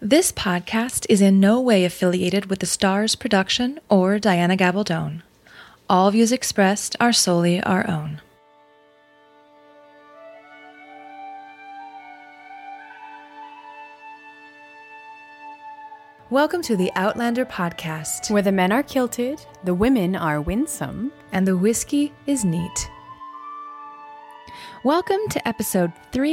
This podcast is in no way affiliated with the Stars production or Diana Gabaldon. All views expressed are solely our own. Welcome to the Outlander podcast, where the men are kilted, the women are winsome, and the whiskey is neat. Welcome to episode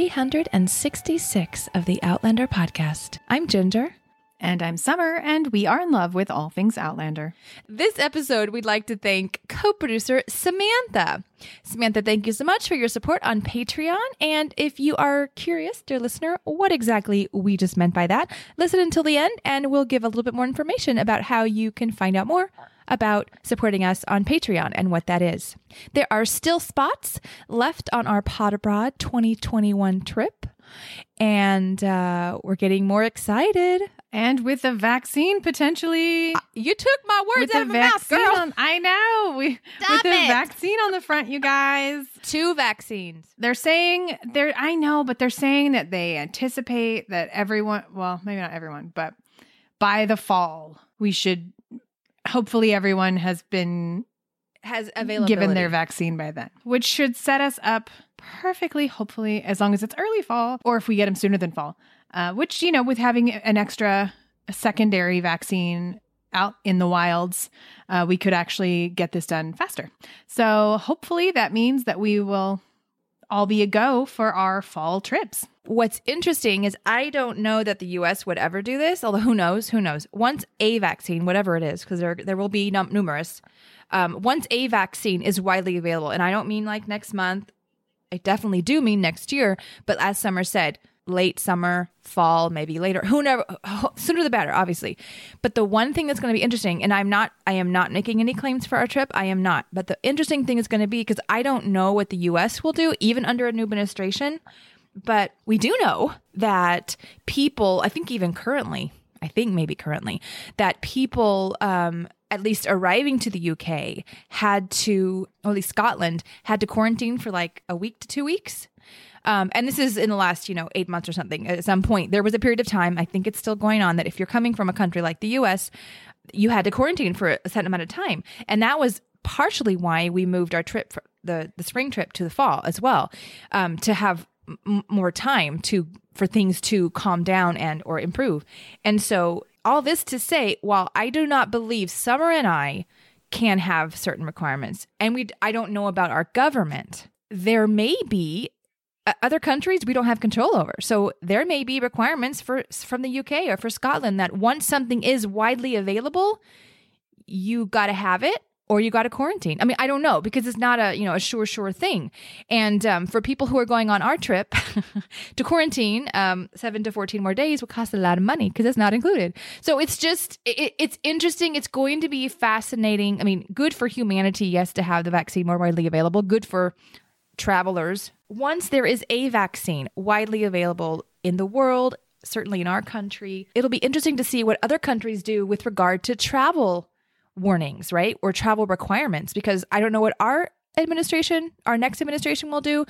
366 of the Outlander podcast. I'm Ginger. And I'm Summer, and we are in love with all things Outlander. This episode, we'd like to thank co-producer Samantha. Samantha, thank you so much for your support on Patreon. And if you are curious, dear listener, what exactly we just meant by that, listen until the end, and we'll give a little bit more information about how you can find out more about supporting us on Patreon and what that is. There are still spots left on our Pod Abroad 2021 trip, and we're getting more excited. And with the vaccine potentially... You took my words out of my mouth, girl. I know. With the vaccine on the front, you guys. 2 vaccines. They're saying, I know, but they're saying that they anticipate that everyone, well, maybe not everyone, but by the fall, we should, hopefully everyone has given their vaccine by then, which should set us up perfectly, hopefully, as long as it's early fall, or if we get them sooner than fall. Which, you know, with having a secondary vaccine out in the wilds, we could actually get this done faster. So hopefully that means that we will all be a go for our fall trips. What's interesting is I don't know that the U.S. would ever do this, although who knows? Once a vaccine, whatever it is, because there will be numerous, once a vaccine is widely available, and I don't mean like next month, I definitely do mean next year, but as Summer said, late summer, fall, maybe later, sooner the better, obviously. But the one thing that's going to be interesting, and I am not making any claims for our trip. I am not. But the interesting thing is going to be, because I don't know what the U.S. will do, even under a new administration. But we do know that people, I think maybe currently, that people, at least arriving to the UK or at least Scotland, had to quarantine for like a week to 2 weeks. And this is in the last, 8 months or something. At some point, there was a period of time, I think it's still going on, that if you're coming from a country like the U.S., you had to quarantine for a certain amount of time. And that was partially why we moved our trip, the spring trip, to the fall as well, to have more time for things to calm down or improve. And so all this to say, while I do not believe Summer and I can have certain requirements, and I don't know about our government, there may be other countries we don't have control over. So there may be requirements from the UK or for Scotland that once something is widely available, you got to have it or you got to quarantine. I mean, I don't know, because it's not a sure thing. And for people who are going on our trip to quarantine, 7 to 14 more days will cost a lot of money because it's not included. So it's just, it's interesting. It's going to be fascinating. I mean, good for humanity, yes, to have the vaccine more widely available. Good for travelers. Once there is a vaccine widely available in the world, certainly in our country, it'll be interesting to see what other countries do with regard to travel warnings, right? Or travel requirements, because I don't know what our next administration will do.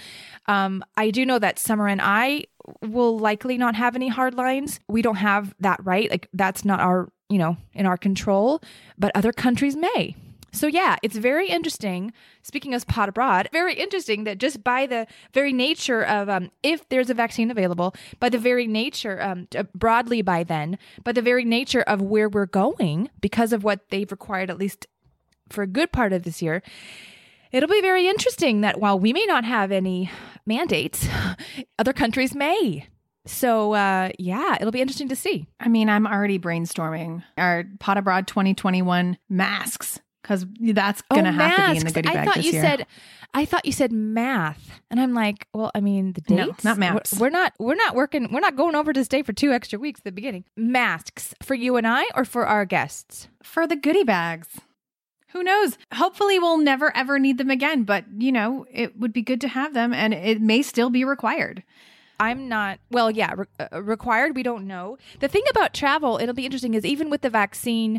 I do know that Summer and I will likely not have any hard lines. We don't have that right. Like, that's not our, in our control, but other countries may. So yeah, it's very interesting. Speaking of Pod Abroad, very interesting that just by the very nature of, if there's a vaccine available, by the very nature, broadly by then, by the very nature of where we're going, because of what they've required, at least for a good part of this year, it'll be very interesting that while we may not have any mandates, other countries may. So, yeah, it'll be interesting to see. I mean, I'm already brainstorming our Pod Abroad 2021 masks, because that's going to have to be in the goodie bag this year. I thought you said math. And I'm like, well, I mean, the dates? No, not maths. We're not going over to stay for 2 extra weeks at the beginning. Masks for you and I, or for our guests? For the goodie bags. Who knows? Hopefully we'll never, ever need them again. But, it would be good to have them, and it may still be required. I'm not, required. We don't know. The thing about travel, it'll be interesting, is even with the vaccine,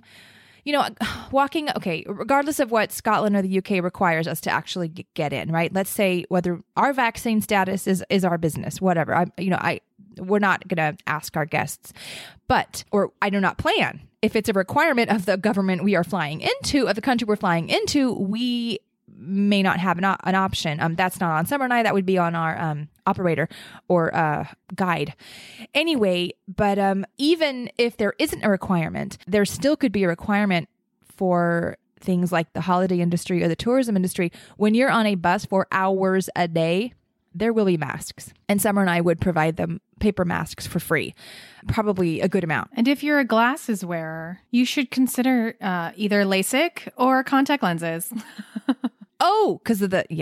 regardless of what Scotland or the UK requires us to actually get in, right? Let's say whether our vaccine status is our business, whatever. we're not going to ask our guests, or I do not plan. If it's a requirement of the government we are flying into, of the country we're flying into, we may not have an option. That's not on Summer and I. That would be on our operator or guide. Anyway, but even if there isn't a requirement, there still could be a requirement for things like the holiday industry or the tourism industry. When you're on a bus for hours a day, there will be masks. And Summer and I would provide them paper masks for free, probably a good amount. And if you're a glasses wearer, you should consider either LASIK or contact lenses. Oh, because of the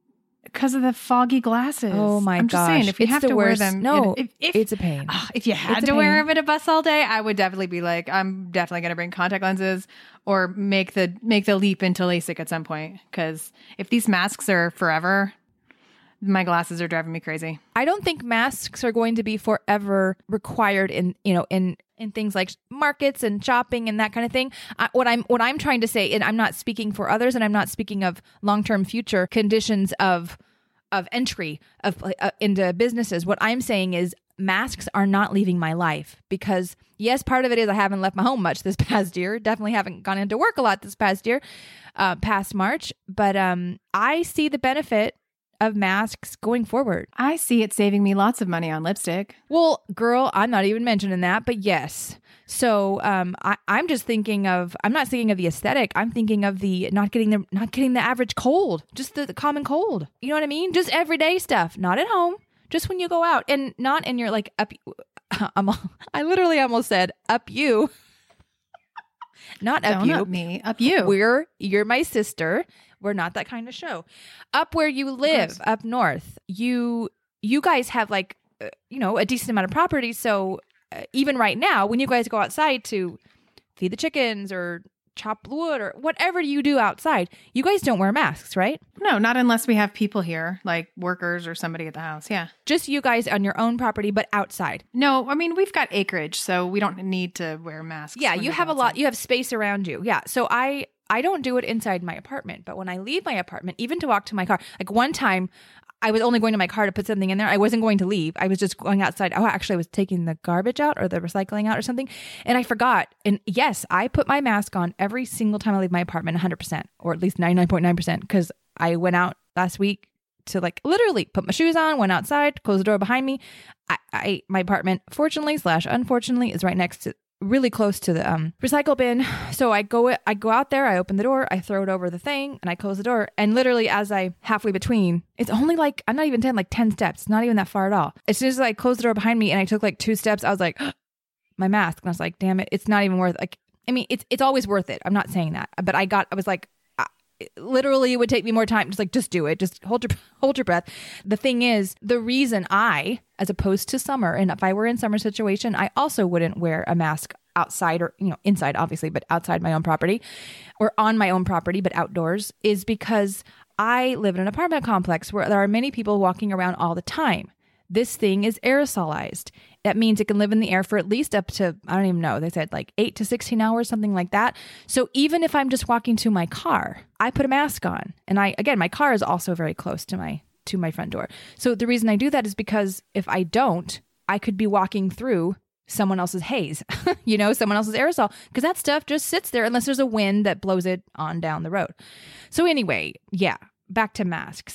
foggy glasses. Oh my gosh. I'm just saying, if you have to wear them, it's a pain. If you had to wear them in a bus all day, I would definitely be like, I'm definitely going to bring contact lenses or make the leap into LASIK at some point. Because if these masks are forever, my glasses are driving me crazy. I don't think masks are going to be forever required in things like markets and shopping and that kind of thing. What I'm trying to say, and I'm not speaking for others, and I'm not speaking of long-term future conditions of entry into businesses. What I'm saying is masks are not leaving my life, because yes, part of it is I haven't left my home much this past year. Definitely haven't gone into work a lot this past year, past March. But I see the benefit of masks going forward. I see it saving me lots of money on lipstick. Well, girl, I'm not even mentioning that, but yes. So I'm just thinking of, I'm not thinking of the aesthetic. I'm thinking of the not getting the average cold, just the common cold. You know what I mean? Just everyday stuff, not at home, just when you go out, and not in your like up. I literally almost said up you. Not up you. Don't up me, up you. You're my sister. We're not that kind of show. Up where you live, up north, you guys have like, a decent amount of property. So even right now, when you guys go outside to feed the chickens or chop wood or whatever you do outside, you guys don't wear masks, right? No, not unless we have people here, like workers or somebody at the house. Yeah. Just you guys on your own property, but outside. No, I mean, we've got acreage, so we don't need to wear masks. Yeah, you have a lot. You have space around you. Yeah. So I don't do it inside my apartment, but when I leave my apartment, even to walk to my car, like one time I was only going to my car to put something in there. I wasn't going to leave. I was just going outside. Oh, actually I was taking the garbage out or the recycling out or something. And I forgot. And yes, I put my mask on every single time I leave my apartment, 100%, or at least 99.9%. Because I went out last week to like literally put my shoes on, went outside, closed the door behind me. My apartment, fortunately/unfortunately, is right next to, really close to the recycle bin. So I go out there, I open the door, I throw it over the thing, and I close the door. And literally as I halfway between, it's only like, I'm not even 10 steps, not even that far at all. As soon as I closed the door behind me and I took like 2 steps, I was like, my mask. And I was like, damn it, it's not even worth, like, I mean, it's always worth it. I'm not saying that, but I was like, literally it would take me more time. Just do it. Just hold your breath. The thing is, the reason as opposed to summer, and if I were in summer situation, I also wouldn't wear a mask outside or, inside obviously, but outside my own property or on my own property, but outdoors, is because I live in an apartment complex where there are many people walking around all the time. This thing is aerosolized. That means it can live in the air for at least up to, I don't even know, they said like 8 to 16 hours, something like that. So even if I'm just walking to my car, I put a mask on. And my car is also very close to my front door. So the reason I do that is because if I don't, I could be walking through someone else's haze, someone else's aerosol, because that stuff just sits there unless there's a wind that blows it on down the road. So anyway, yeah. Back to masks.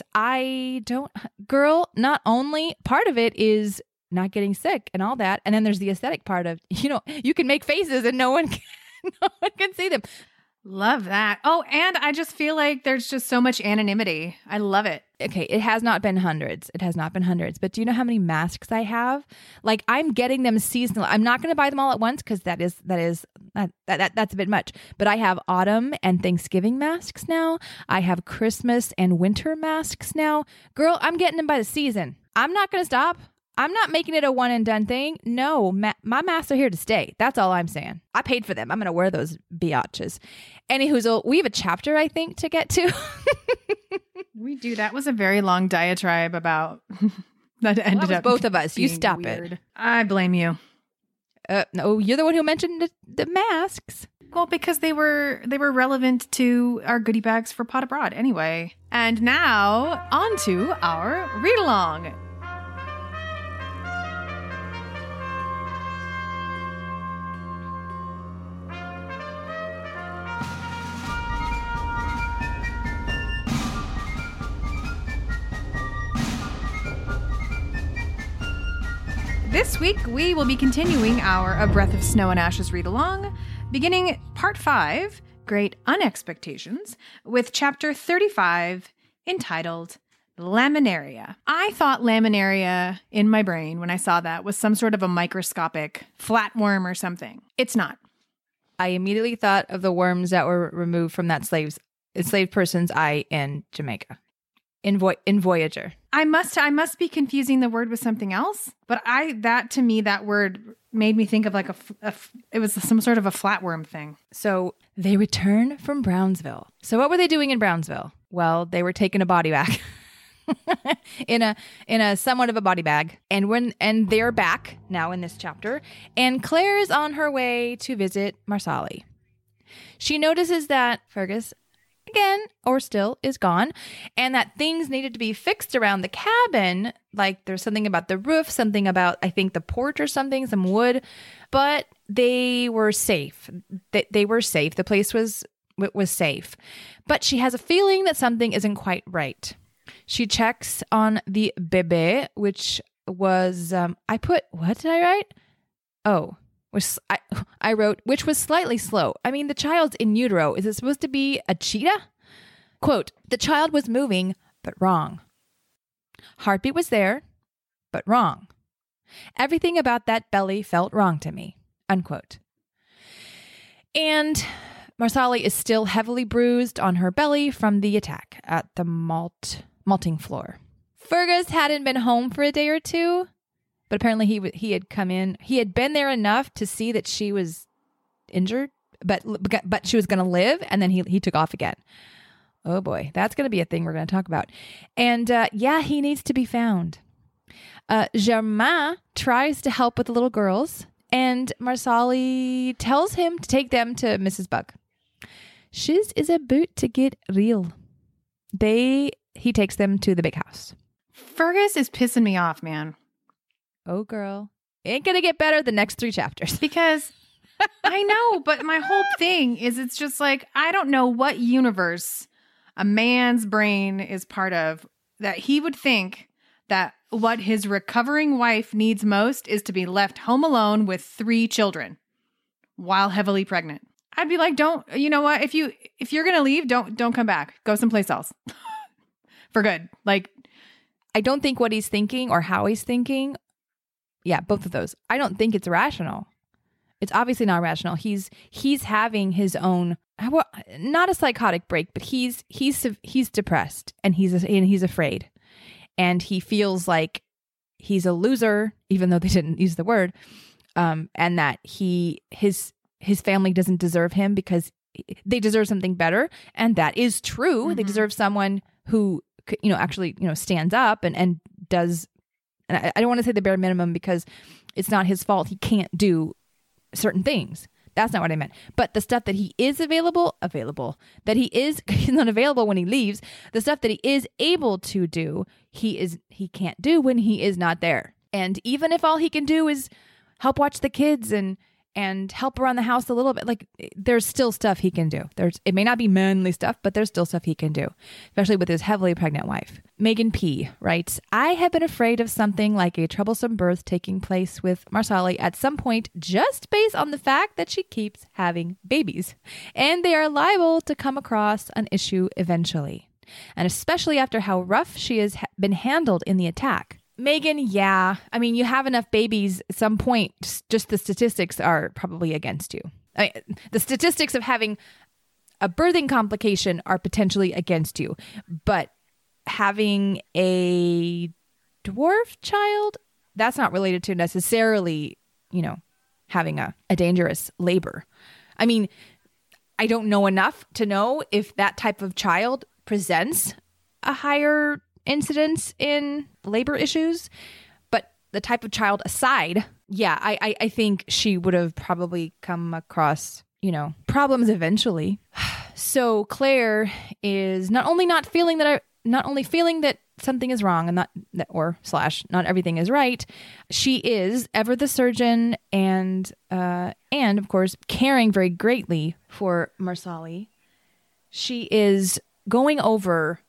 Not only part of it is not getting sick and all that, and then there's the aesthetic part of, you can make faces and no one can see them. Love that. Oh, and I just feel like there's just so much anonymity. I love it. Okay, it has not been hundreds. But do you know how many masks I have? Like, I'm getting them seasonal. I'm not going to buy them all at once because that's a bit much. But I have autumn and Thanksgiving masks now. I have Christmas and winter masks now. Girl, I'm getting them by the season. I'm not going to stop. I'm not making it a one and done thing. No, my masks are here to stay. That's all I'm saying. I paid for them. I'm going to wear those biatches. Anywho, we have a chapter, I think, to get to. We do. That was a very long diatribe about that ended up both of us. You stop weird. it. I blame you. No, you're the one who mentioned the masks. Well, because they were relevant to our goodie bags for Pot Abroad anyway. And now on to our read along. This week, we will be continuing our A Breath of Snow and Ashes read-along, beginning Part 5, Great Unexpectations, with Chapter 35, entitled Laminaria. I thought laminaria in my brain when I saw that was some sort of a microscopic flatworm or something. It's not. I immediately thought of the worms that were removed from that enslaved person's eye in Jamaica, in Voyager. I must be confusing the word with something else, but that word made me think of like it was some sort of a flatworm thing. So they return from Brownsville. So what were they doing in Brownsville? Well, they were taking a body back. in a somewhat of a body bag, and they're back now in this chapter, and Claire is on her way to visit Marsali. She notices that Fergus again or still is gone, and that things needed to be fixed around the cabin, like there's something about the roof, something about I think the porch or something, some wood, but they were safe. They were safe. The place was safe, but she has a feeling that something isn't quite right. She checks on the bébé, which was, what did I write? Oh, I wrote, which was slightly slow. I mean, the child's in utero. Is it supposed to be a cheetah? Quote, the child was moving, but wrong. Heartbeat was there, but wrong. Everything about that belly felt wrong to me, unquote. And Marsali is still heavily bruised on her belly from the attack at the malting floor. Fergus hadn't been home for a day or two, but apparently he had come in. He had been there enough to see that she was injured, but she was going to live, and then he took off again. Oh boy, that's going to be a thing we're going to talk about. And he needs to be found. Germain tries to help with the little girls, and Marsali tells him to take them to Mrs. Bug. Shiz is about to get real. He takes them to the big house. Fergus is pissing me off, man. Oh, girl. Ain't gonna get better the next 3 chapters. Because I know, but my whole thing is it's just like, I don't know what universe a man's brain is part of that he would think that what his recovering wife needs most is to be left home alone with 3 children while heavily pregnant. I'd be like, you know what? If you're going to leave, don't come back. Go someplace else for good. Like, I don't think what he's thinking or how he's thinking. Yeah, both of those. I don't think it's rational. It's obviously not rational. He's having his own, well, not a psychotic break, but he's depressed and he's afraid, and he feels like he's a loser, even though they didn't use the word, and that his family doesn't deserve him because they deserve something better. And that is true. Mm-hmm. They deserve someone who, actually, stands up and does. And I don't want to say the bare minimum because it's not his fault. He can't do certain things. That's not what I meant. But the stuff that he is available, that he's not available when he leaves. The stuff that he is able to do, he can't do when he is not there. And even if all he can do is help watch the kids and help around the house a little bit, like, there's still stuff he can do. It may not be manly stuff, but there's still stuff he can do, especially with his heavily pregnant wife. Megan P. writes, I have been afraid of something like a troublesome birth taking place with Marsali at some point, just based on the fact that she keeps having babies, and they are liable to come across an issue eventually, and especially after how rough she has been handled in the attack. Megan, yeah. I mean, you have enough babies at some point, just the statistics are probably against you. The statistics of having a birthing complication are potentially against you. But having a dwarf child, that's not related to necessarily, having a dangerous labor. I mean, I don't know enough to know if that type of child presents a higher incidence in labor issues, but the type of child aside, yeah, I think she would have probably come across, problems eventually. So Claire is not only feeling that something is wrong and not everything is right. She is ever the surgeon and of course caring very greatly for Marsali. She is going over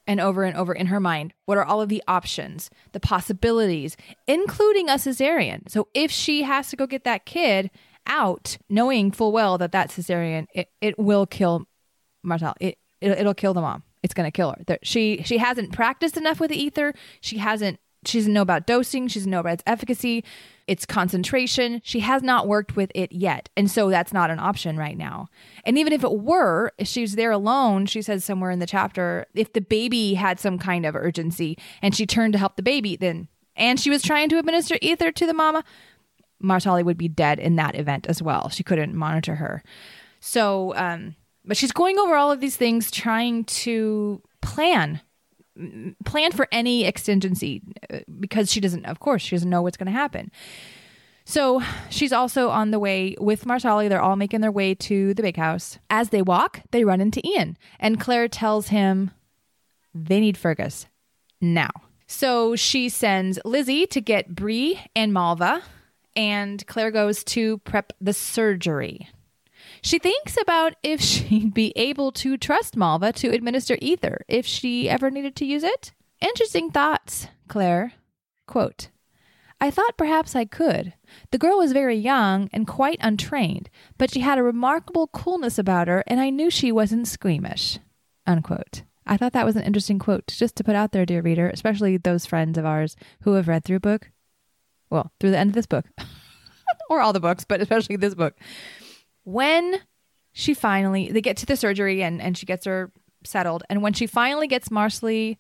and over in her mind. What are all of the options, the possibilities, including a cesarean? So if she has to go get that kid out, knowing full well that cesarean, it will kill Martali. It'll kill the mom. It's going to kill her. She hasn't practiced enough with the ether. She doesn't know about dosing. She doesn't know about its efficacy, its concentration. She has not worked with it yet. And so that's not an option right now. And even if it were, if she was there alone, she says somewhere in the chapter, if the baby had some kind of urgency and she turned to help the baby, and she was trying to administer ether to the mama, Martali would be dead in that event as well. She couldn't monitor her. So, but she's going over all of these things, trying to plan for any exigency, because she doesn't know what's going to happen. So she's also on the way with Martali. They're all making their way to the big house. As they walk, they run into Ian, and Claire tells him they need Fergus now. So she sends Lizzie to get Bree and Malva, and Claire goes to prep the surgery. She thinks about if she'd be able to trust Malva to administer ether if she ever needed to use it. Interesting thoughts, Claire. Quote, I thought perhaps I could. The girl was very young and quite untrained, but she had a remarkable coolness about her, and I knew she wasn't squeamish. Unquote. I thought that was an interesting quote just to put out there, dear reader, especially those friends of ours who have read through the end of this book. Or all the books, but especially this book. When they get to the surgery and she gets her settled, and when she finally gets Marcelly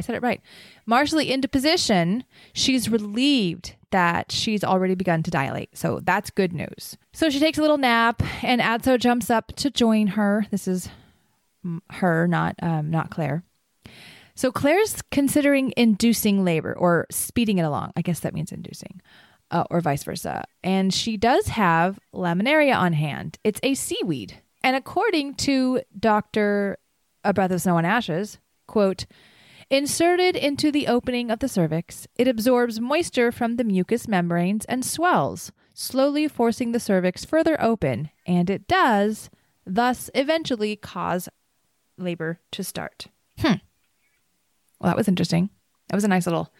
into position, she's relieved that she's already begun to dilate. So that's good news. So she takes a little nap, and Adso jumps up to join her. This is her, not Claire. So Claire's considering inducing labor or speeding it along. I guess that means inducing. Or vice versa. And she does have laminaria on hand. It's a seaweed. And according to Dr. A Breath of Snow and Ashes, quote, inserted into the opening of the cervix, it absorbs moisture from the mucous membranes and swells, slowly forcing the cervix further open. And it does, thus eventually cause labor to start. Well, that was interesting. That was a nice little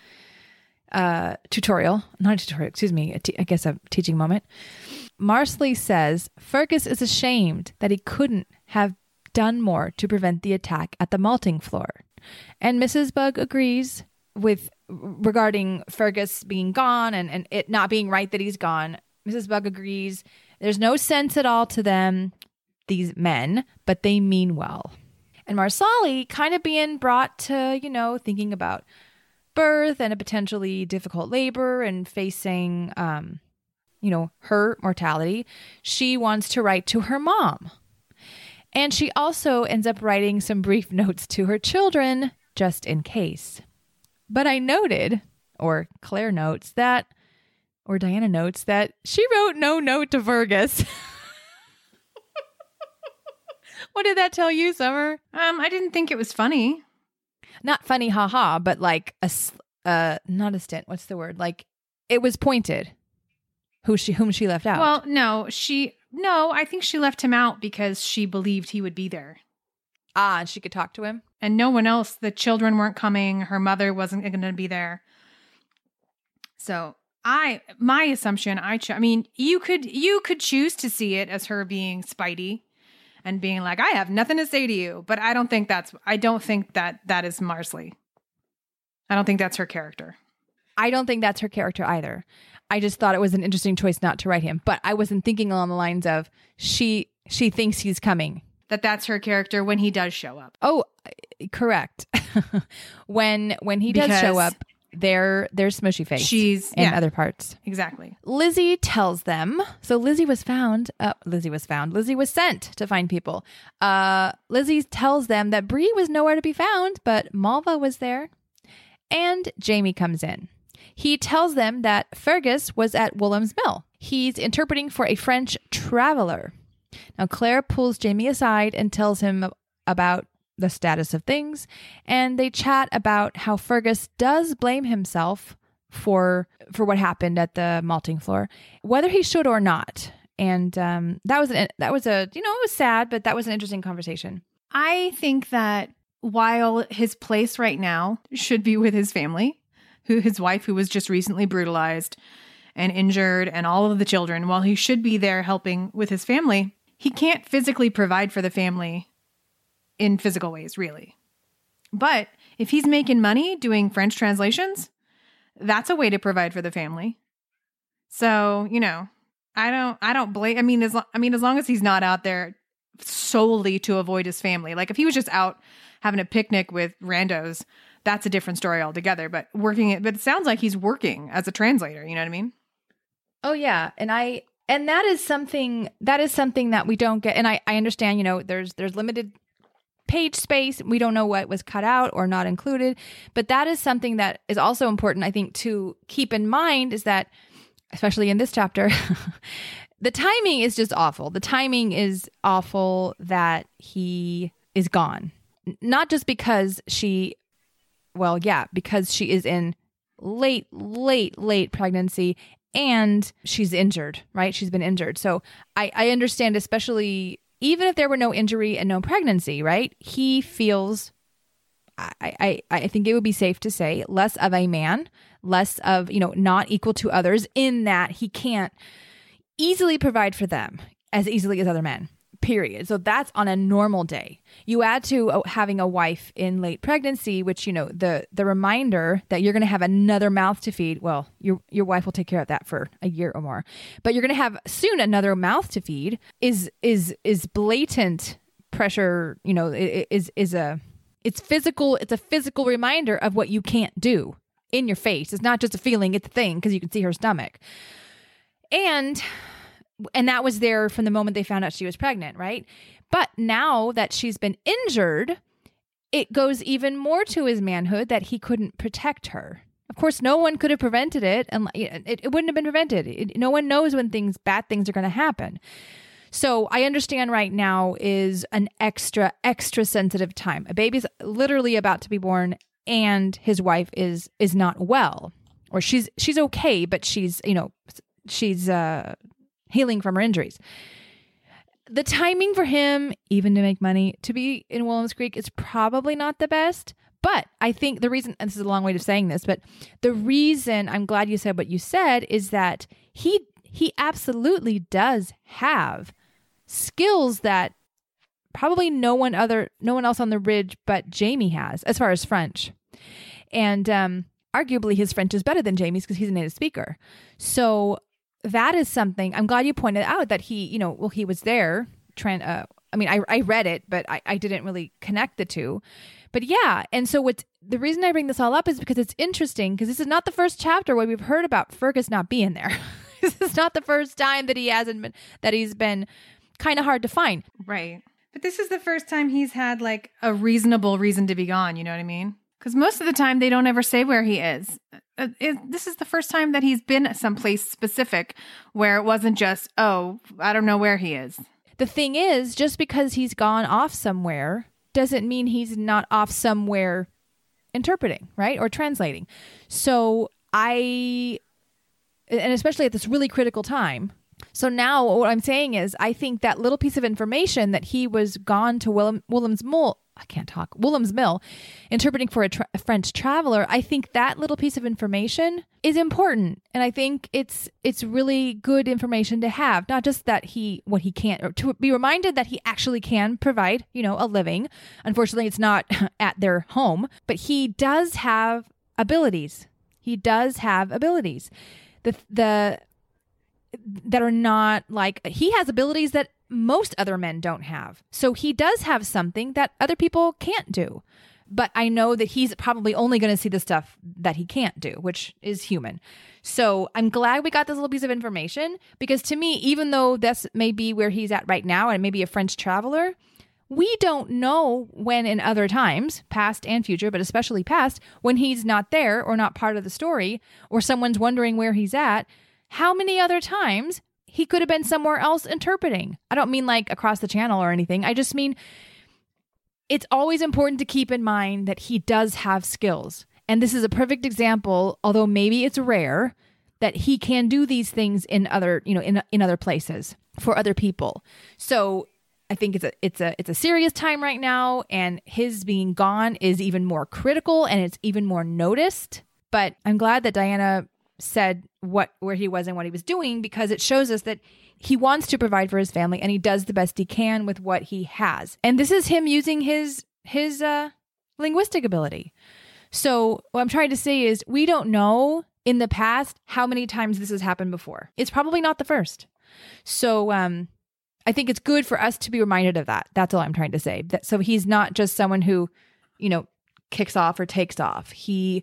tutorial, not a tutorial, excuse me, I guess a teaching moment. Marcelly says Fergus is ashamed that he couldn't have done more to prevent the attack at the malting floor. And Mrs. Bug agrees with regarding Fergus being gone and it not being right that he's gone. Mrs. Bug agrees. There's no sense at all to them, these men, but they mean well. And Marcelly kind of being brought to, thinking about birth and a potentially difficult labor and facing, her mortality. She wants to write to her mom. And she also ends up writing some brief notes to her children just in case. But I noted, or Claire notes that, or Diana notes that she wrote no note to Fergus. What did that tell you, Summer? I didn't think it was funny. Not funny, haha, but like not a stint. What's the word? Like it was pointed. Whom she left out. Well, no, I think she left him out because she believed he would be there. Ah, and she could talk to him. And no one else. The children weren't coming. Her mother wasn't going to be there. So my assumption, I mean, you could choose to see it as her being spitey and being like, I have nothing to say to you. But I don't think that is Marcelly. I don't think that's her character. I don't think that's her character either. I just thought it was an interesting choice not to write him. But I wasn't thinking along the lines of she thinks he's coming. That's her character when he does show up. Oh, correct. when he does show up, there's Smushy Face. She's in other parts. Exactly. Lizzie tells them. So Lizzie was found. Lizzie was sent to find people. Lizzie tells them that Bree was nowhere to be found, but Malva was there. And Jamie comes in. He tells them that Fergus was at Woolham's Mill. He's interpreting for a French traveler. Now, Claire pulls Jamie aside and tells him about the status of things, and they chat about how Fergus does blame himself for what happened at the malting floor, whether he should or not. And that was it was sad, but that was an interesting conversation. I think that while his place right now should be with his family, his wife, who was just recently brutalized and injured, and all of the children, while he should be there helping with his family, he can't physically provide for the family in physical ways, really. But if he's making money doing French translations, that's a way to provide for the family. So, I don't blame. As long as he's not out there solely to avoid his family. Like if he was just out having a picnic with randos, that's a different story altogether. But it sounds like he's working as a translator. You know what I mean? Oh yeah, and that is something that we don't get. And I understand. There's limited page space. We don't know what was cut out or not included, but that is something that is also important, I think, to keep in mind, is that, especially in this chapter, the timing is just awful. The timing is awful that he is gone. Not just because because she is in late pregnancy and she's injured, right? She's been injured. So I understand, especially even if there were no injury and no pregnancy, right? He feels, I think it would be safe to say, less of a man, less of, not equal to others, in that he can't easily provide for them as easily as other men, period. So that's on a normal day. You add to having a wife in late pregnancy, which, the reminder that you're going to have another mouth to feed. Well, your wife will take care of that for a year or more, but you're going to have soon another mouth to feed is blatant pressure. It's physical. It's a physical reminder of what you can't do in your face. It's not just a feeling, it's a thing, because you can see her stomach. And that was there from the moment they found out she was pregnant, right? But now that she's been injured, it goes even more to his manhood that he couldn't protect her. Of course, no one could have prevented it, and it wouldn't have been prevented. No one knows when bad things are going to happen. So I understand right now is an extra sensitive time. A baby's literally about to be born, and his wife is not well, or she's okay, but she's healing from her injuries. The timing for him, even to make money, to be in Williams Creek is probably not the best. But I think the reason, and this is a long way of saying this, but the reason I'm glad you said what you said is that he absolutely does have skills that probably no one else on the ridge but Jamie has, as far as French. And arguably his French is better than Jamie's because he's a native speaker. So that is something I'm glad you pointed out, that he, he was there. I read it, but I didn't really connect the two. But yeah, and so the reason I bring this all up is because it's interesting, because this is not the first chapter where we've heard about Fergus not being there. This is not the first time that he's been kind of hard to find. Right. But this is the first time he's had like a reasonable reason to be gone. You know what I mean? Because most of the time they don't ever say where he is. This is the first time that he's been someplace specific where it wasn't just, I don't know where he is. The thing is, just because he's gone off somewhere doesn't mean he's not off somewhere interpreting, right? Or translating. So and especially at this really critical time. So now what I'm saying is, I think that little piece of information that he was gone to Williams Mill, interpreting for a French traveler, I think that little piece of information is important. And I think it's really good information to have, not just that what he can't, or to be reminded that he actually can provide, a living. Unfortunately, it's not at their home, but he does have abilities. That are not like, he has abilities that most other men don't have. So he does have something that other people can't do. But I know that he's probably only going to see the stuff that he can't do, which is human. So I'm glad we got this little piece of information, because to me, even though this may be where he's at right now and maybe a French traveler, we don't know when in other times, past and future, but especially past, when he's not there or not part of the story, or someone's wondering where he's at, how many other times he could have been somewhere else interpreting. I don't mean like across the channel or anything. I just mean it's always important to keep in mind that he does have skills. And this is a perfect example, although maybe it's rare, that he can do these things in other, in other places for other people. So I think it's a serious time right now, and his being gone is even more critical and it's even more noticed. But I'm glad that Diana said where he was and what he was doing, because it shows us that he wants to provide for his family and he does the best he can with what he has. And this is him using his linguistic ability. So what I'm trying to say is we don't know in the past how many times this has happened before. It's probably not the first. So I think it's good for us to be reminded of that. That's all I'm trying to say. So he's not just someone who, kicks off or takes off. He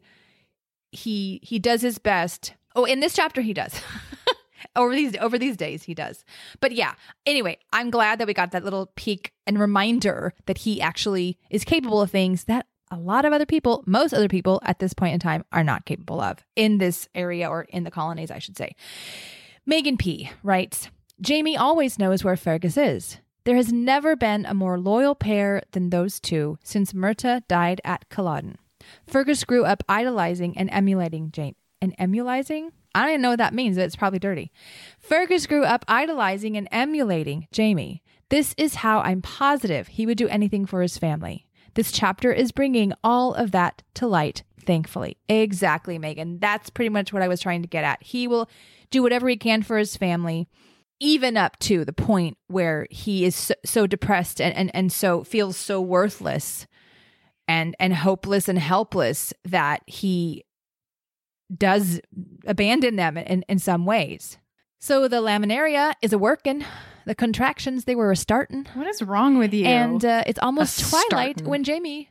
does his best. Oh, in this chapter he does. over these days he does. But yeah, anyway, I'm glad that we got that little peek and reminder that he actually is capable of things that a lot of other people, most other people at this point in time, are not capable of in this area, or in the colonies, I should say. Megan P. writes, Jamie always knows where Fergus is. There has never been a more loyal pair than those two since Myrta died at Culloden. Fergus grew up idolizing and emulating Jamie. And emulating? I don't even know what that means, but it's probably dirty. Fergus grew up idolizing and emulating Jamie. This is how I'm positive he would do anything for his family. This chapter is bringing all of that to light, thankfully. Exactly, Megan. That's pretty much what I was trying to get at. He will do whatever he can for his family, even up to the point where he is so depressed and so feels so worthless and hopeless and helpless that he does abandon them in some ways. So the laminaria is a working. The contractions, they were a starting. What is wrong with you? And it's almost twilight when Jamie...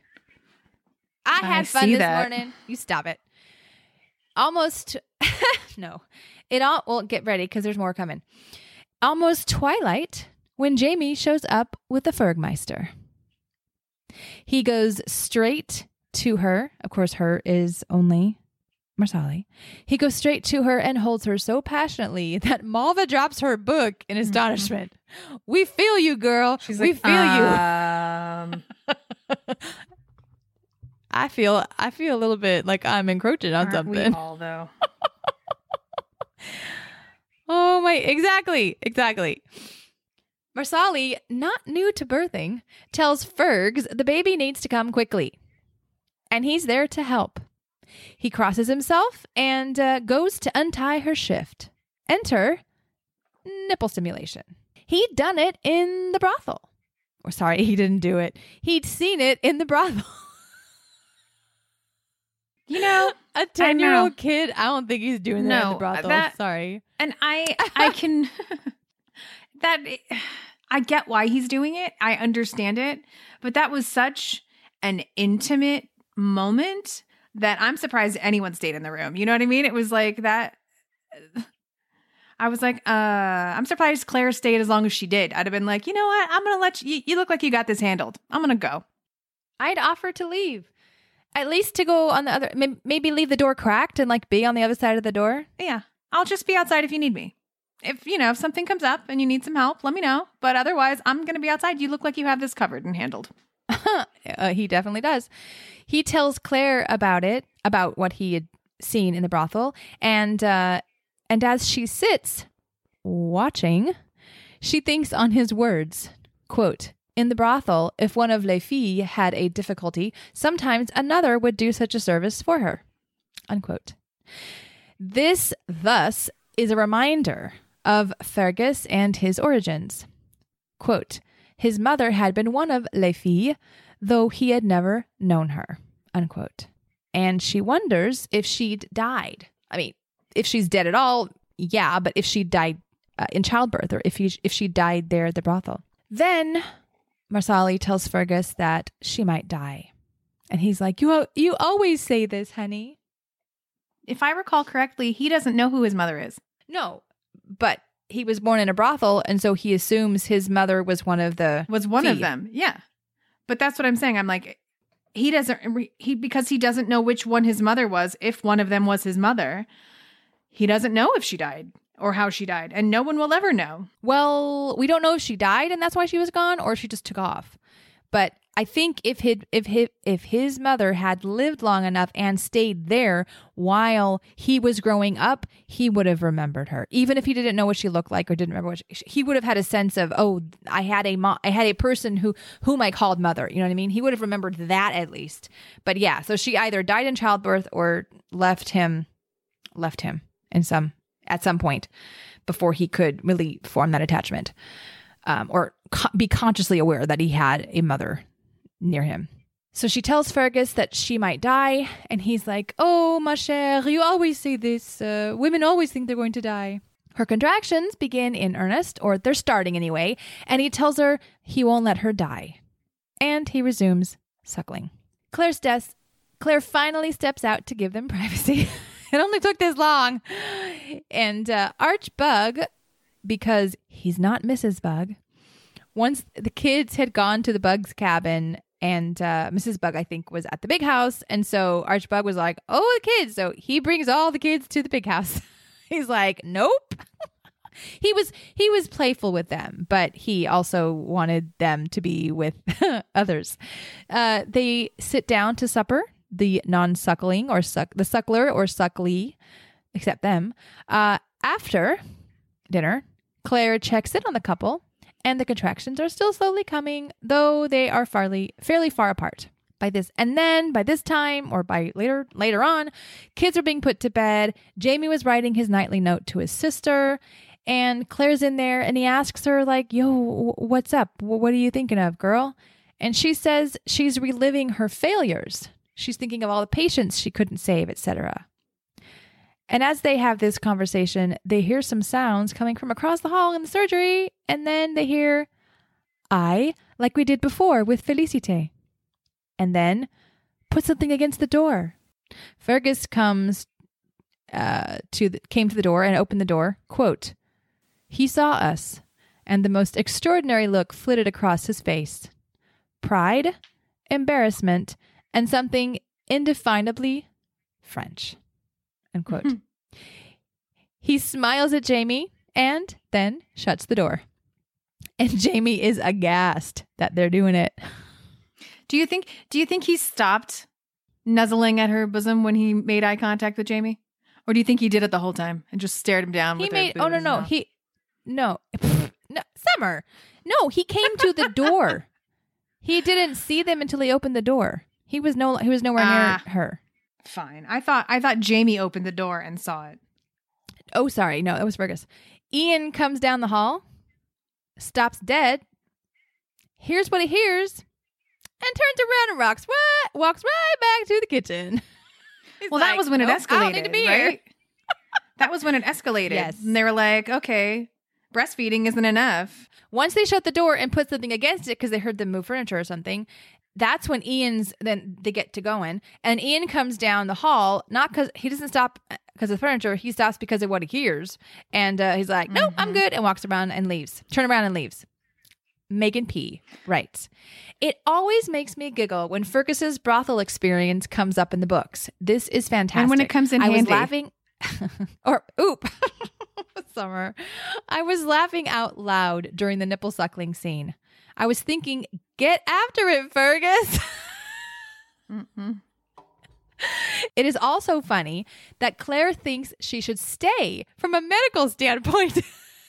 I had fun this morning. You stop it. Almost... No. Well, get ready because there's more coming. Almost twilight when Jamie shows up with the Fergmeister. He goes straight to her. Of course, her is only Marsali. He goes straight to her and holds her so passionately that Malva drops her book in astonishment. Mm-hmm. We feel you, girl. She's we like, feel you. I feel a little bit like I'm encroaching on something. We all, though. Oh my, exactly. Marsali, not new to birthing, tells Fergs the baby needs to come quickly. And he's there to help. He crosses himself and goes to untie her shift. Enter nipple stimulation. He'd done it in the brothel. Or sorry, he didn't do it. He'd seen it in the brothel. A 10-year-old kid, I don't think he's doing that in the brothel. Sorry. And I can... I get why he's doing it. I understand it. But that was such an intimate moment that I'm surprised anyone stayed in the room. You know what I mean? It was like that. I was like, I'm surprised Claire stayed as long as she did. I'd have been like, you know what? I'm going to let you look like you got this handled. I'm going to go. I'd offer to leave. At least to go on the other, maybe leave the door cracked and like be on the other side of the door. Yeah. I'll just be outside if you need me. If something comes up and you need some help, let me know. But otherwise, I'm going to be outside. You look like you have this covered and handled. He definitely does. He tells Claire about what he had seen in the brothel. And as she sits watching, she thinks on his words, quote, in the brothel, if one of les filles had a difficulty, sometimes another would do such a service for her, unquote. This, thus, is a reminder of Fergus and his origins. Quote, his mother had been one of les filles, though he had never known her, unquote. And she wonders if she'd died. I mean, if she's dead at all, yeah, but if she died in childbirth or if she died there at the brothel. Then Marsali tells Fergus that she might die. And he's like, you always say this, honey. If I recall correctly, he doesn't know who his mother is. No, but he was born in a brothel, and so he assumes his mother was one of the... Was one of them, yeah. But that's what I'm saying. I'm like, because he doesn't know which one his mother was, if one of them was his mother, he doesn't know if she died or how she died, and no one will ever know. Well, we don't know if she died and that's why she was gone, or if she just took off. But I think if his mother had lived long enough and stayed there while he was growing up, he would have remembered her. Even if he didn't know what she looked like or didn't remember he would have had a sense of, oh, I had a person whom I called mother. You know what I mean? He would have remembered that at least. But yeah, so she either died in childbirth or left him at some point before he could really form that attachment, or be consciously aware that he had a mother near him. So she tells Fergus that she might die, and he's like, "Oh, ma chère, you always say this. Women always think they're going to die." Her contractions begin in earnest, or they're starting anyway, and he tells her he won't let her die. And he resumes suckling. Claire finally steps out to give them privacy. It only took this long. And Archbug, because he's not Mrs. Bug, once the kids had gone to the Bug's cabin, and Mrs. Bug, I think, was at the big house. And so Archbug was like, oh, the kids. So he brings all the kids to the big house. He's like, nope. He was playful with them, but he also wanted them to be with others. They sit down to supper, the non-suckling or the suckler or sucklee, except them. After dinner, Claire checks in on the couple, and the contractions are still slowly coming, though they are fairly far apart. By this time, or by later on, kids are being put to bed. Jamie was writing his nightly note to his sister, and Claire's in there, and he asks her, like, yo, what's up? What are you thinking of, girl? And she says she's reliving her failures. She's thinking of all the patients she couldn't save, etc. And as they have this conversation, they hear some sounds coming from across the hall in the surgery, and then they hear, "I, like we did before with Félicité." And then, "Put something against the door." Fergus came to the door and opened the door. Quote, "He saw us, and the most extraordinary look flitted across his face. Pride, embarrassment, and something indefinably French." Unquote. He smiles at Jamie and then shuts the door. And Jamie is aghast that they're doing it. Do you think he stopped nuzzling at her bosom when he made eye contact with Jamie? Or do you think he did it the whole time and just stared him down with her boobs? Oh, no. No, Summer. No, he came to the door. He didn't see them until he opened the door. He was nowhere near her. Fine. I thought Jamie opened the door and saw it. Oh, sorry. No, that was Fergus. Ian comes down the hall, stops dead, hears what he hears, and turns around and walks right back to the kitchen. Well, that was when it escalated, I don't need to be right? here. That was when it escalated. Yes. And they were like, okay, breastfeeding isn't enough. Once they shut the door and put something against it because they heard them move furniture or something, that's when then they get to going. And Ian comes down the hall, not because he doesn't stop because of the furniture. He stops because of what he hears. And he's like, "No, I'm good," and walks around and leaves. Turn around and leaves. Megan P. writes, "It always makes me giggle when Fergus's brothel experience comes up in the books. This is fantastic. And when it comes in handy. I was laughing. Summer. I was laughing out loud during the nipple suckling scene. I was thinking, get after it, Fergus." Mm-hmm. It is also funny that Claire thinks she should stay from a medical standpoint.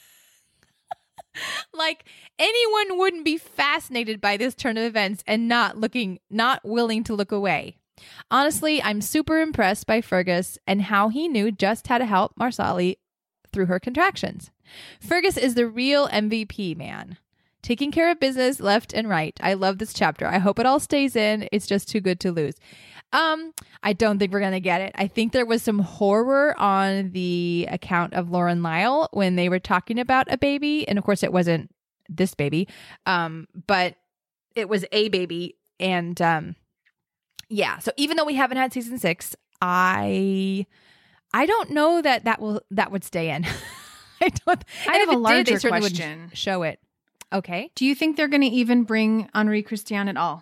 Like anyone wouldn't be fascinated by this turn of events and not willing to look away. Honestly, I'm super impressed by Fergus and how he knew just how to help Marsali through her contractions. Fergus is the real MVP, man. Taking care of business left and right. I love this chapter. I hope it all stays in. It's just too good to lose. I don't think we're going to get it. I think there was some horror on the account of Lauren Lyle when they were talking about a baby. And of course, it wasn't this baby, but it was a baby. And yeah, so even though we haven't had season 6, I don't know that would stay in. I have a larger they certainly question. Wouldn't show it. Okay. Do you think they're going to even bring Henri Christian at all?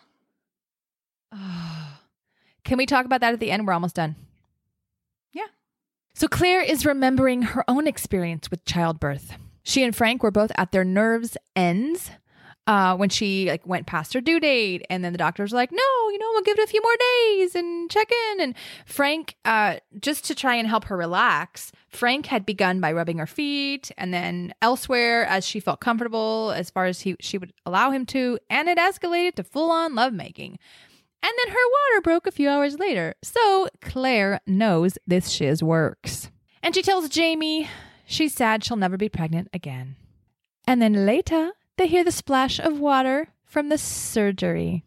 Can we talk about that at the end? We're almost done. Yeah. So Claire is remembering her own experience with childbirth. She and Frank were both at their nerves' ends. when she like went past her due date, and then the doctor's like, no, we'll give it a few more days and check in. And Frank, just to try and help her relax, Frank had begun by rubbing her feet and then elsewhere as she felt comfortable, as far as she would allow him to, and it escalated to full-on lovemaking. And then her water broke a few hours later. So Claire knows this shiz works. And she tells Jamie she's sad she'll never be pregnant again. And then later, they hear the splash of water from the surgery.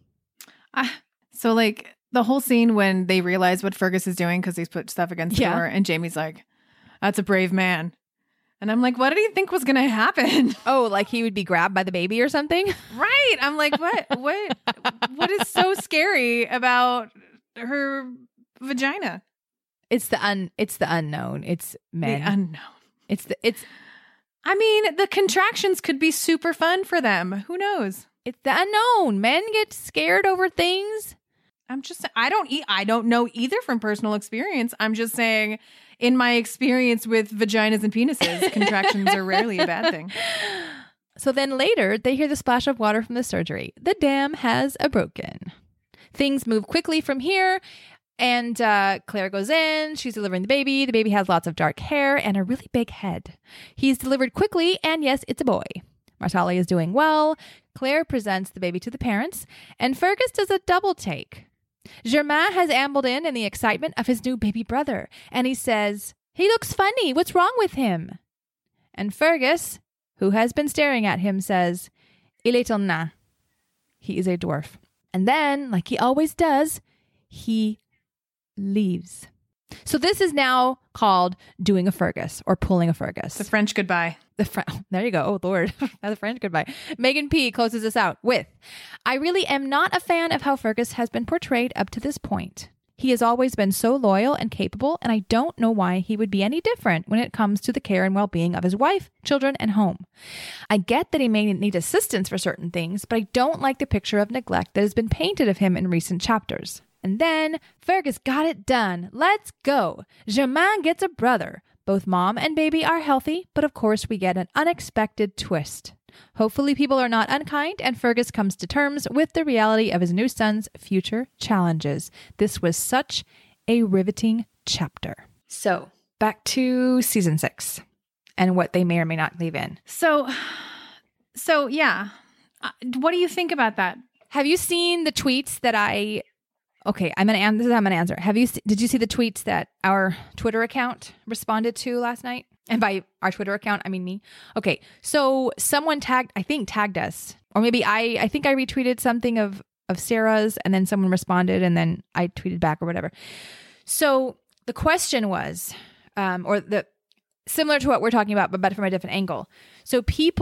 So like the whole scene when they realize what Fergus is doing because he's put stuff against the door, and Jamie's like, that's a brave man. And I'm like, what did he think was going to happen? Oh, like he would be grabbed by the baby or something? Right. I'm like, what is so scary about her vagina? It's the unknown. It's men. The unknown. I mean, the contractions could be super fun for them. Who knows? It's the unknown. Men get scared over things. I don't know either from personal experience. I'm just saying, in my experience with vaginas and penises, contractions are rarely a bad thing. So then later, they hear the splash of water from the surgery. The dam has broken. Things move quickly from here. And Claire goes in. She's delivering the baby. The baby has lots of dark hair and a really big head. He's delivered quickly. And yes, it's a boy. Martali is doing well. Claire presents the baby to the parents. And Fergus does a double take. Germain has ambled in the excitement of his new baby brother. And he says, he looks funny. What's wrong with him? And Fergus, who has been staring at him, says, il est un nain. He is a dwarf. And then, like he always does, he leaves. So this is now called doing a Fergus or pulling a Fergus. The French goodbye. There you go. Oh, Lord. The French goodbye. Megan P. closes us out with, I really am not a fan of how Fergus has been portrayed up to this point. He has always been so loyal and capable, and I don't know why he would be any different when it comes to the care and well-being of his wife, children, and home. I get that he may need assistance for certain things, but I don't like the picture of neglect that has been painted of him in recent chapters. And then Fergus got it done. Let's go. Germain gets a brother. Both mom and baby are healthy, but of course we get an unexpected twist. Hopefully people are not unkind and Fergus comes to terms with the reality of his new son's future challenges. This was such a riveting chapter. So back to season 6 and what they may or may not leave in. So yeah. What do you think about that? Have you seen the tweets that Okay, I'm gonna answer. Did you see the tweets that our Twitter account responded to last night? And by our Twitter account, I mean me. Okay, so someone tagged us, or maybe I think I retweeted something of Sarah's, and then someone responded, and then I tweeted back or whatever. So the question was, similar to what we're talking about, but from a different angle. So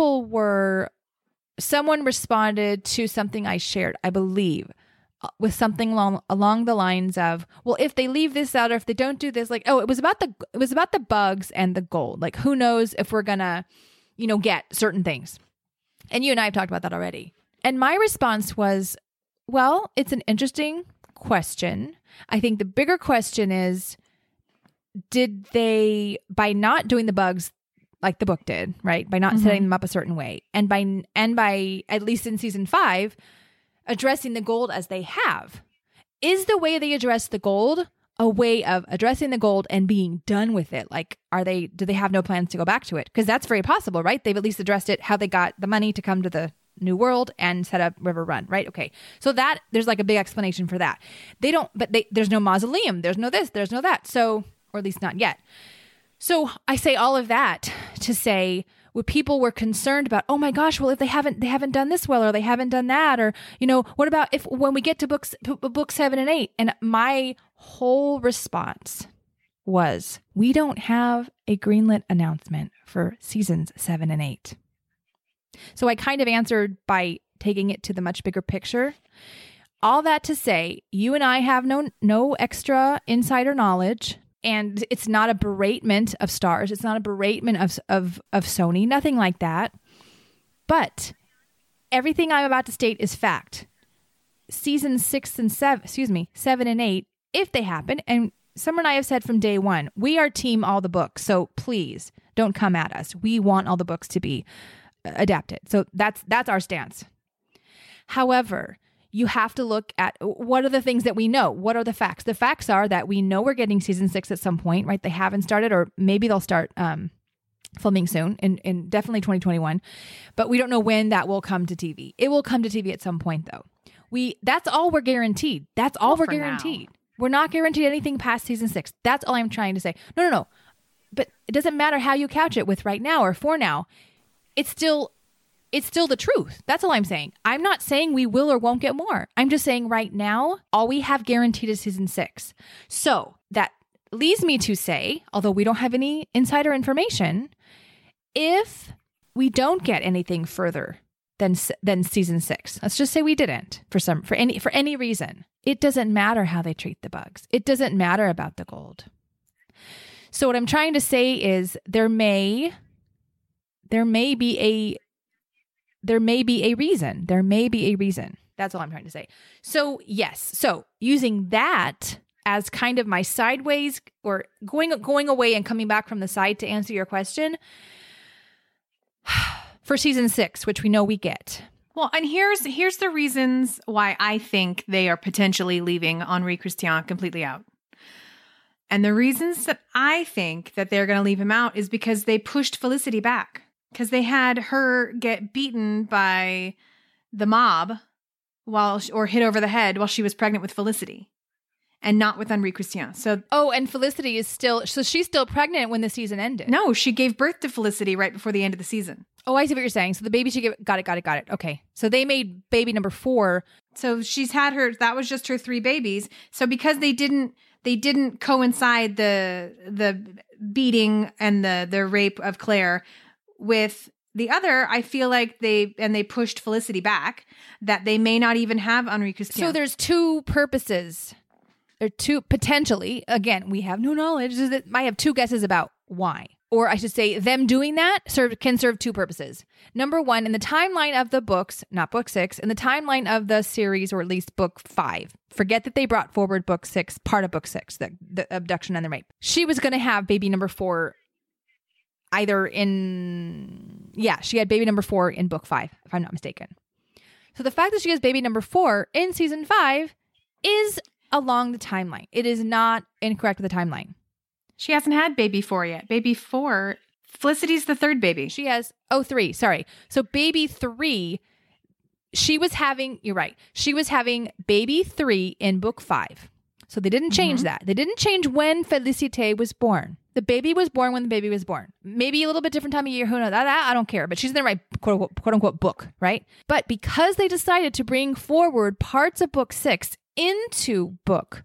someone responded to something I shared, I believe, with something along the lines of, well, if they leave this out or if they don't do this, like, oh, it was about the bugs and the gold. Like, who knows if we're gonna, get certain things. And you and I have talked about that already. And my response was, well, it's an interesting question. I think the bigger question is, did they, by not doing the bugs like the book did, right? By not setting them up a certain way, and by at least in season 5, addressing the gold as they have, is the way they address the gold a way of addressing the gold and being done with it? Like, do they have no plans to go back to it? Because that's very possible, right? They've at least addressed it, how they got the money to come to the new world and set up River Run, right? Okay. So that there's like a big explanation for that. There's no mausoleum. There's no this, there's no that. So, or at least not yet. So I say all of that to say, what people were concerned about, oh my gosh, well, if they haven't done this well, or they haven't done that, or, what about when we get to book 7 and 8? And my whole response was, we don't have a greenlit announcement for seasons 7 and 8. So I kind of answered by taking it to the much bigger picture. All that to say, you and I have no extra insider knowledge. And it's not a beratement of Starz. It's not a beratement of Sony. Nothing like that. But everything I'm about to state is fact. Season 7 and 8, if they happen, and Summer and I have said from day one, we are team all the books. So please don't come at us. We want all the books to be adapted. So that's our stance. However, you have to look at what are the things that we know. What are the facts? The facts are that we know we're getting season 6 at some point, right? They haven't started, or maybe they'll start filming soon in definitely 2021, but we don't know when that will come to TV. It will come to TV at some point though. That's all we're guaranteed. That's all we're guaranteed. Now. We're not guaranteed anything past season 6. That's all I'm trying to say. No. But it doesn't matter how you couch it with right now or for now. It's still the truth. That's all I'm saying. I'm not saying we will or won't get more. I'm just saying right now, all we have guaranteed is season 6. So that leads me to say, although we don't have any insider information, if we don't get anything further than season 6, let's just say we didn't for any reason, it doesn't matter how they treat the bugs. It doesn't matter about the gold. So what I'm trying to say is there may be a reason. There may be a reason. That's all I'm trying to say. So yes. So using that as kind of my sideways or going away and coming back from the side to answer your question for season 6, which we know we get. Well, and here's the reasons why I think they are potentially leaving Henri Christian completely out. And the reasons that I think that they're going to leave him out is because they pushed Felicity back. Because they had her get beaten by the mob or hit over the head while she was pregnant with Felicity. And not with Henri Christian. And Felicity is she's still pregnant when the season ended. No, she gave birth to Felicity right before the end of the season. Oh, I see what you're saying. So the baby she gave, got it. Okay. So they made baby number 4. So she's had that was just her 3 babies. So because they didn't coincide the beating and the rape of Claire with the other, I feel like they pushed Felicity back, that they may not even have Henri Christian. So there's 2 purposes. There are 2 potentially. Again, we have no knowledge. I have 2 guesses about why. Or I should say them doing that can serve 2 purposes. Number 1, in the timeline of the books, not book 6, in the timeline of the series, or at least book 5, forget that they brought forward book 6, part of book 6, the abduction and the rape. She was going to have baby number 4 she had baby number 4 in book 5, if I'm not mistaken. So the fact that she has baby number 4 in season 5 is along the timeline. It is not incorrect with the timeline. She hasn't had baby 4 yet. Baby 4, Felicity's the 3rd baby. She has, 3, sorry. So baby 3, you're right. She was having baby 3 in book 5. So they didn't change that. They didn't change when Félicité was born. The baby was born when the baby was born. Maybe a little bit different time of year. Who knows? I don't care. But she's in the right quote unquote book, right? But because they decided to bring forward parts of book 6 into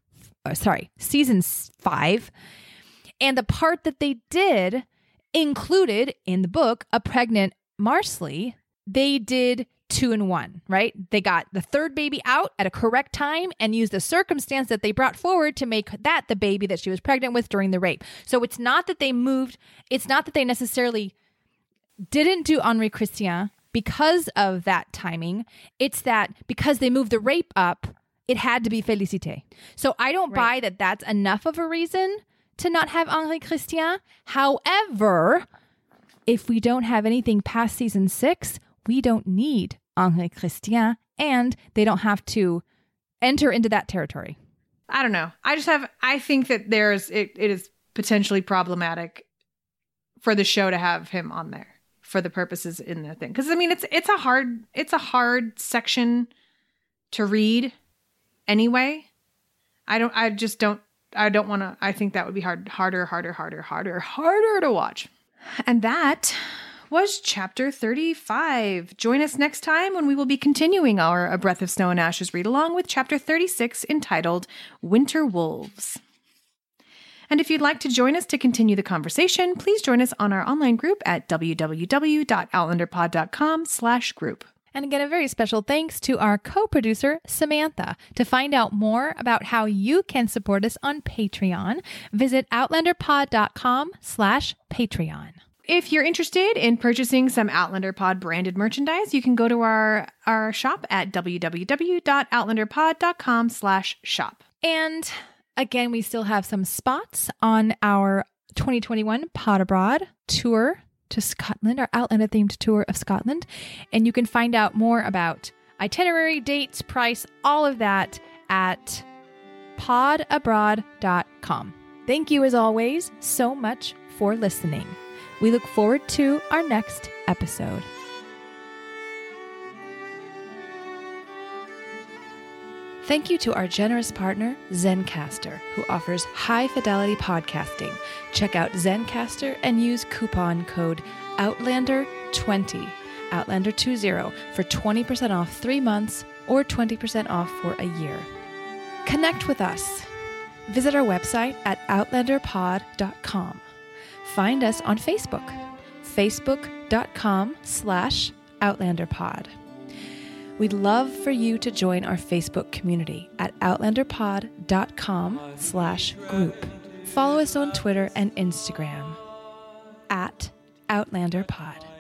season 5, and the part that they did included in the book a pregnant Marcelly, they did 2 in 1, right? They got the 3rd baby out at a correct time and used the circumstance that they brought forward to make that the baby that she was pregnant with during the rape. So it's not that they necessarily didn't do Henri Christian because of that timing. It's that because they moved the rape up, it had to be Félicité. So I don't buy that that's enough of a reason to not have Henri Christian. However, if we don't have anything past season 6, we don't need Henri Christian, and they don't have to enter into that territory. I don't know. I think that it is potentially problematic for the show to have him on there for the purposes in the thing. Because I mean, it's a hard section to read anyway. I don't want to. I think that would be harder to watch. And that was chapter 35. Join us next time when we will be continuing our A Breath of Snow and Ashes read along with chapter 36 entitled Winter Wolves. And if you'd like to join us to continue the conversation, please join us on our online group at www.outlanderpod.com/group. And again, a very special thanks to our co-producer, Samantha. To find out more about how you can support us on Patreon, visit outlanderpod.com/Patreon. If you're interested in purchasing some Outlander Pod branded merchandise, you can go to our shop at www.outlanderpod.com/shop. And again, we still have some spots on our 2021 Pod Abroad tour to Scotland, our Outlander-themed tour of Scotland. And you can find out more about itinerary, dates, price, all of that at podabroad.com. Thank you, as always, so much for listening. We look forward to our next episode. Thank you to our generous partner, Zencastr, who offers high-fidelity podcasting. Check out Zencastr and use coupon code OUTLANDER20, Outlander20, for 20% off 3 months or 20% off for a year. Connect with us. Visit our website at outlanderpod.com. Find us on Facebook, facebook.com/outlanderpod. We'd love for you to join our Facebook community at outlanderpod.com/group. Follow us on Twitter and Instagram at OutlanderPod.